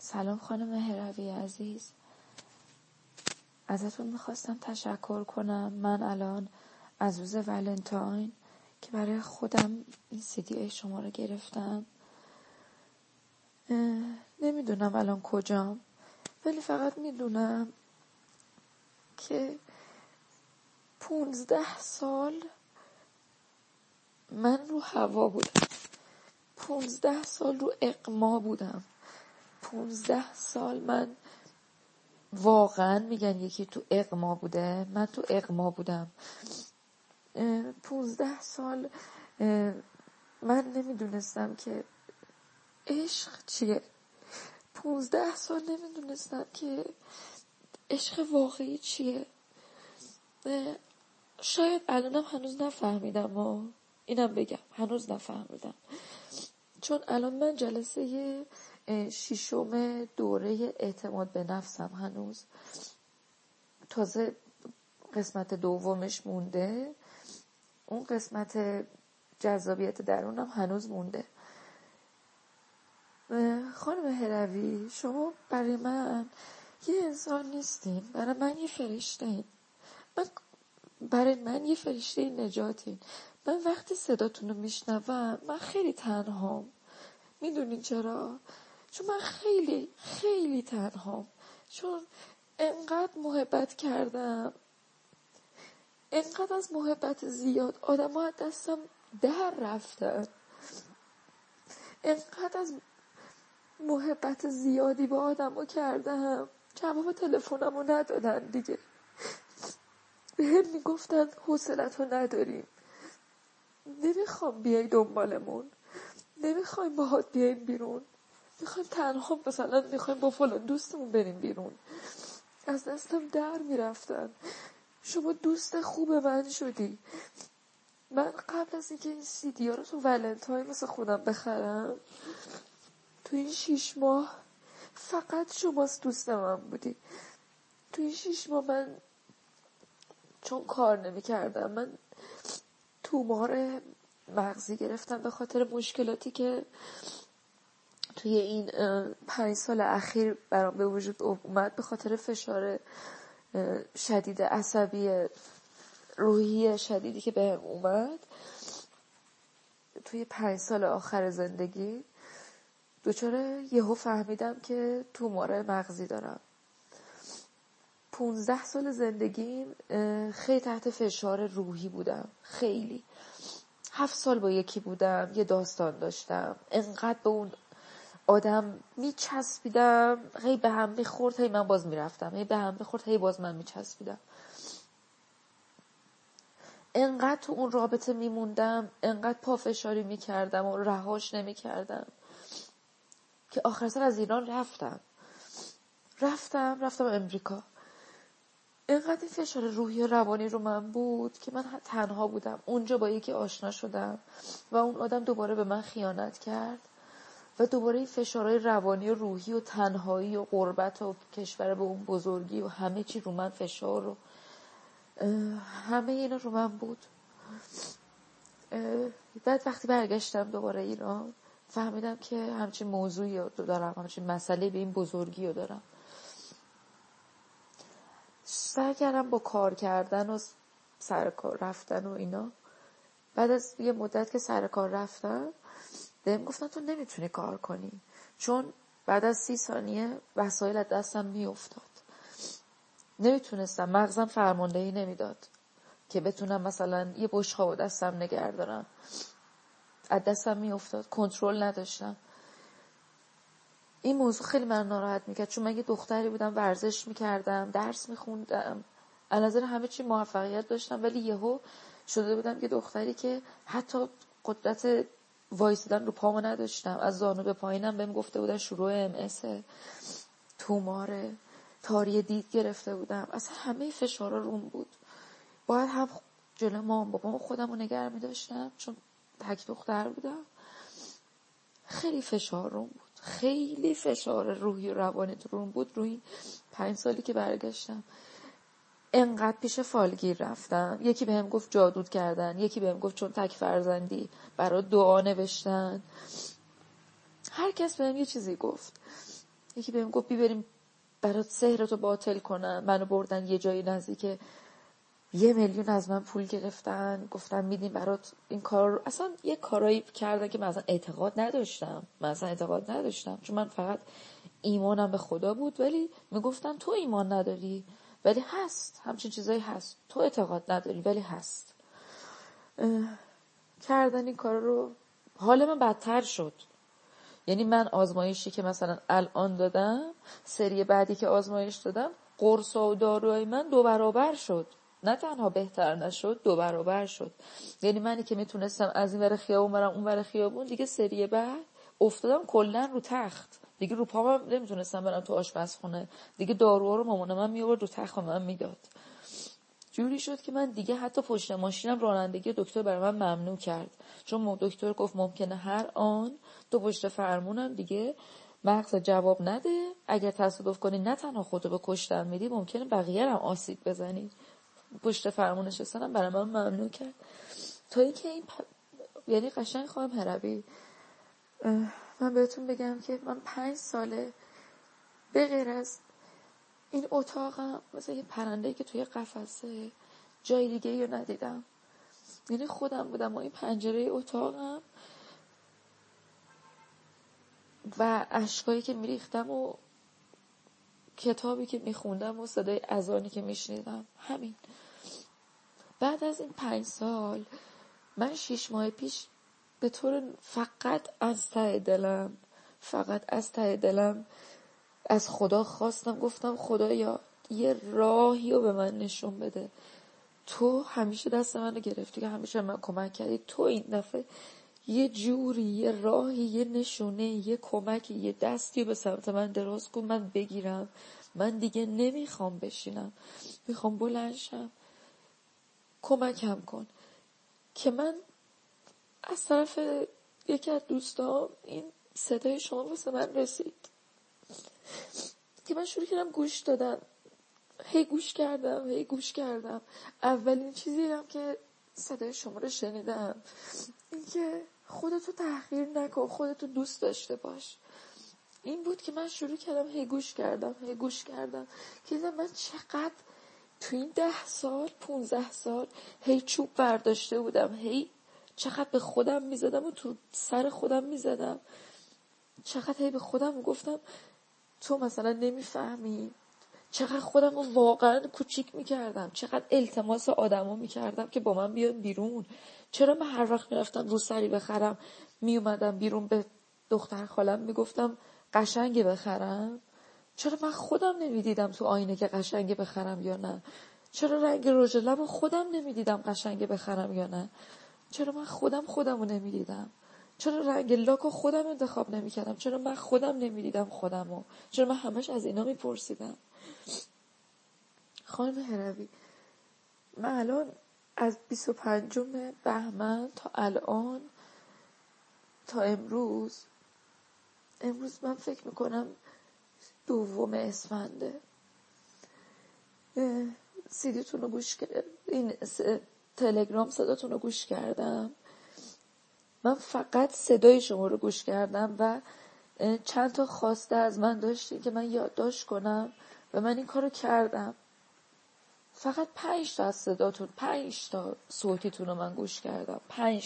سلام خانم مهروی عزیز، ازتون میخواستم تشکر کنم. من الان از روز ولنتاین که برای خودم این CD شما رو گرفتم، نمیدونم الان کجام، ولی فقط میدونم که 15 سال من رو هوا بودم، 15 سال رو اقما بودم، 15 سال من واقعا میگن یکی تو اقما بوده، من تو اقما بودم. 15 سال من نمیدونستم که عشق چیه. 15 سال نمیدونستم که عشق واقعی چیه. شاید الانم هنوز نفهمیدم و اینم بگم هنوز نفهمیدم، چون الان من جلسه 6 دوره اعتماد به نفسم، هنوز تازه قسمت دومش مونده، اون قسمت جذابیت درونم هنوز مونده. خانم هروی، شما برای من یه انسان نیستین، برای من یه فرشته‌این، برای من یه فرشته نجاتین. من وقتی صداتون رو میشنوم من خیلی تنهام. میدونین چرا؟ چون من خیلی خیلی تنهام، چون انقدر محبت کردم، انقدر از محبت زیاد آدم ها دستم در رفتن، انقدر از محبت زیادی با آدم ها کردم جواب تلفنم رو ندادن دیگه. به هم میگفتن حوصلت رو نداریم، نمیخوام بیای دنبالمون، نمیخوایم باهات بیایم بیرون، میخوایم تنها مثلا میخوایم با فلان دوستمون بریم بیرون. از دستم در میرفتن. شما دوست خوب من شدی. من قبل از اینکه این CD ها رو تو ولنتاین واسه خودم بخرم، تو این 6 ماه فقط شماست دوست من بودی. تو این 6 ماه من چون کار نمی کردم، من تومار مغزی گرفتم به خاطر مشکلاتی که توی این 5 سال اخیر برام به وجود اومد، به خاطر فشار شدید عصبی روحی شدیدی که بهم اومد توی 5 سال آخر زندگی. دچار یهو فهمیدم که تومار مغزی دارم. 15 سال زندگیم خیلی تحت فشار روحی بودم، خیلی. 7 سال با یکی بودم، یه داستان داشتم، انقدر به اون آدم میچسبیدم، هی به هم میخورد، هی من باز میرفتم، هی به هم میخورد، هی باز من میچسبیدم. انقدر تو اون رابطه میموندم، انقدر پافشاری میکردم و رهاش نمیکردم که آخر سر از ایران رفتم امریکا. انقدر این فشار روحی و روانی رو من بود که من تنها بودم. اونجا با یکی آشنا شدم و اون آدم دوباره به من خیانت کرد و دوباره این فشارهای روانی و روحی و تنهایی و غربت و کشور به اون بزرگی و همه چی رو من فشار و همه اینا رو من بود. بعد وقتی برگشتم دوباره ایران فهمیدم که همچین موضوعی رو دارم، همچین مسئله به این بزرگی رو دارم. سعی کردم با کار کردن و سر کار رفتن و اینا. بعد از یه مدت که سر کار رفتم بهم گفتن تو نمیتونی کار کنی، چون بعد از 30 ثانیه وسایل از دستم میافتاد. نمیتونستم، مغزم فرماندهی نمیداد که بتونم مثلا یه بشقاب دستم نگه دارم، از دستم میافتاد، کنترل نداشتم. این موضوع خیلی من ناراحت میکرد، چون من یه دختری بودم، ورزش میکردم، درس میخوندم، از نظر همه چی موفقیت داشتم، ولی یهو شده بودم یه دختری که حتی قدرت وایسادن رو پامو نداشتم. از زانو به پایینم بهم گفته بودن شروع MS، توماره، تاری دید گرفته بودم. اصلا همه فشارا روم بود. باید هم جلو مام بابام خودم رو نگه می‌داشتم چون تک دختر بودم. خیلی فشار روم بود، خیلی فشار روحی و روانی روم بود. روی این 5 سالی که برگشتم انقدر پیش فالگیر رفتم، یکی بهم گفت جادوت کردن، یکی بهم گفت چون تک فرزندی برای دعا نوشتن، هر کس بهم یه چیزی گفت. یکی بهم گفت بریم برات سحرتو باطل کنم. منو بردن یه جایی نزدیک 1 میلیون از من پول گرفتن، گفتن میدیم برات این کار رو. اصلا یه کارایی کردن که من اصلا اعتقاد نداشتم. چون من فقط ایمانم به خدا بود، ولی میگفتن تو ایمان نداری ولی هست، همچین چیزایی هست، تو اعتقاد نداری ولی هست. کردن این کار رو. حال من بدتر شد. یعنی من آزمایشی که مثلا الان دادم، سری بعدی که آزمایش دادم، قرص و داروهای من 2 برابر شد. نه تنها بهتر نشد، 2 برابر شد. یعنی منی که میتونستم از این ور خیابون برم اون ور خیابون، دیگه سری بعد افتادم کلا رو تخت. دیگه رو پام نمیتونستم برم تو آشپزخونه. دیگه داروها رو مامان من میآورد رو تخت و من میداد. جوری شد که من دیگه حتی پشت ماشینم رانندگی دکتر برای من ممنوع کرد. چون دکتر گفت ممکنه هر آن تو پشت فرمونم دیگه مغز جواب نده، اگر تصادف کنی نه تنها خودتو به کشتن میدی، ممکنه بقیه هم آسیب بزنی. پشت فرمون نشستنم برای من ممنوع کرد. تا اینکه یعنی قشنگ خواهم هربی، من بهتون بگم که من 5 ساله به غیر از این اتاقم مثل یه پرنده‌ای که توی قفسه، جای دیگه رو ندیدم. یعنی خودم بودم و این پنجره اتاقم و اشکایی که میریختم و کتابی که میخوندم و صدای اذانی که میشنیدم. همین. بعد از این 5 سال من 6 ماه پیش به طور فقط از ته دلم از خدا خواستم، گفتم خدایا یه راهی رو به من نشون بده. تو همیشه دست منو گرفتی، که همیشه من کمک کردی. تو این دفعه یه جوری، یه راهی، یه نشونه، یه کمکی، یه دستی به سمت من دراز کن من بگیرم. من دیگه نمیخوام بشینم، میخوام بلند شم. کمکم کن. که من از طرف یکی از دوستام این صدای شما واسه من رسید که من شروع کردم گوش دادن. هی گوش کردم. اولین چیزی هم که صدای شما رو شنیدم این که خودتو تحقیر نکن، خودتو دوست داشته باش. این بود که من شروع کردم هی گوش کردم که من چقدر تو این 10 سال 15 سال هی چوب برداشته بودم، هی چقدر به خودم میزدم و تو سر خودم میزدم، چقدر هی به خودم میگفتم تو مثلا نمیفهمی، چقدر خودم رو واقعا کوچیک میکردم، چقدر التماس آدما میکردم که با من بیان بیرون. چرا من هر وقت میرفتم روسری بخرم میومدم بیرون به دختر خالم میگفتم قشنگه بخرم؟ چرا من خودم نمیدیدم تو آینه که قشنگه بخرم یا نه؟ چرا رنگ رژ لبو خودم نمیدیدم قشنگه بخرم یا نه؟ چرا من خودمو نمیدیدم؟ چرا رنگ لاکو خودم انتخاب نمیکردم؟ چرا من خودم نمیدیدم خودمو؟ چرا من همش از اینا میپرسیدم؟ خانم هروی، من الان از 25 بهمن تا الان تا امروز من فکر میکنم 2 اسفنده سیدیتون رو گوش کردم، این تلگرام صداتون رو گوش کردم. من فقط صدای شما رو گوش کردم و چند تا خواسته از من داشتین که من یادداشت کنم و من این کارو کردم. فقط 5 تا از صداتون، 5 تا صوتیتون رو من گوش کردم.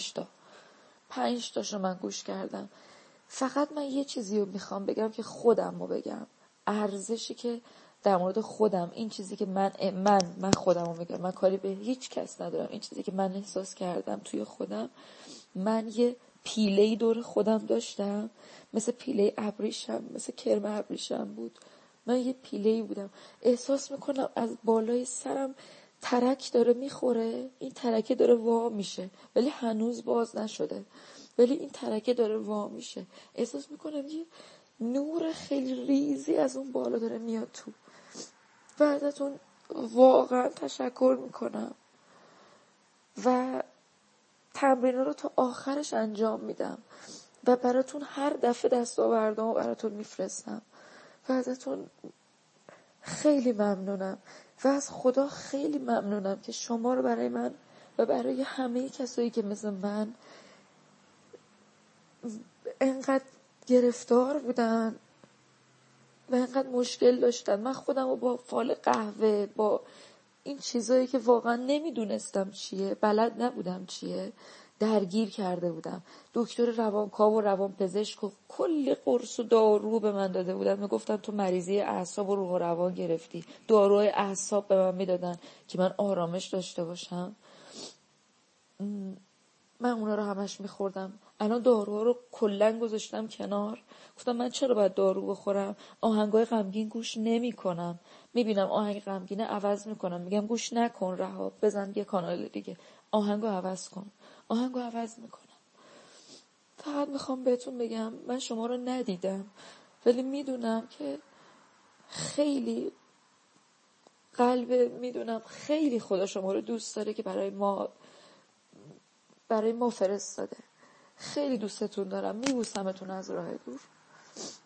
5 تاشو من گوش کردم. فقط من یه چیزی رو میخوام بگم که خودم رو بگم. ارزشی که در مورد خودم، این چیزی که من خودم رو میگم، من کاری به هیچ کس ندارم. این چیزی که من احساس کردم توی خودم، من یه پیله‌ای دور خودم داشتم، مثل پیله ابریشم، مثل کرم ابریشم بود. من یه پیله‌ای بودم. احساس میکنم از بالای سرم ترک داره میخوره، این ترکه داره وا میشه ولی هنوز باز نشده، ولی این ترکه داره وا میشه. احساس میکنم یه نور خیلی ریزی از اون بالا داره میاد تو. و ازتون واقعا تشکر میکنم و تمرین رو تا آخرش انجام میدم و براتون هر دفعه دستاوردامو براتون میفرستم و ازتون خیلی ممنونم و از خدا خیلی ممنونم که شما رو برای من و برای همه کسایی که مثل من انقدر گرفتار بودن و اینقدر مشکل داشتم. من خودم رو با فال قهوه، با این چیزایی که واقعا نمیدونستم چیه، بلد نبودم چیه، درگیر کرده بودم. دکتر روانکاو و روانپزشک و کلی قرص و دارو به من داده بودن، میگفتن تو مریضی اعصاب و روح و روان گرفتی. داروهای اعصاب به من میدادن که من آرامش داشته باشم. من اونا رو همش میخوردم. الان داروها رو کلن گذاشتم کنار. گفتم من چرا باید دارو بخورم؟ آهنگای غمگین گوش نمی کنم. میبینم آهنگ غمگینه عوض میکنم، میگم گوش نکن، رها، بزن یه کانال دیگه، آهنگو عوض کن. آهنگو عوض میکنم. فقط میخوام بهتون بگم من شما رو ندیدم، ولی میدونم که خیلی میدونم خیلی خدا شما رو دوست داره که برای ما فرستاده. خیلی دوستتون دارم. میبوسمتون از راه دور.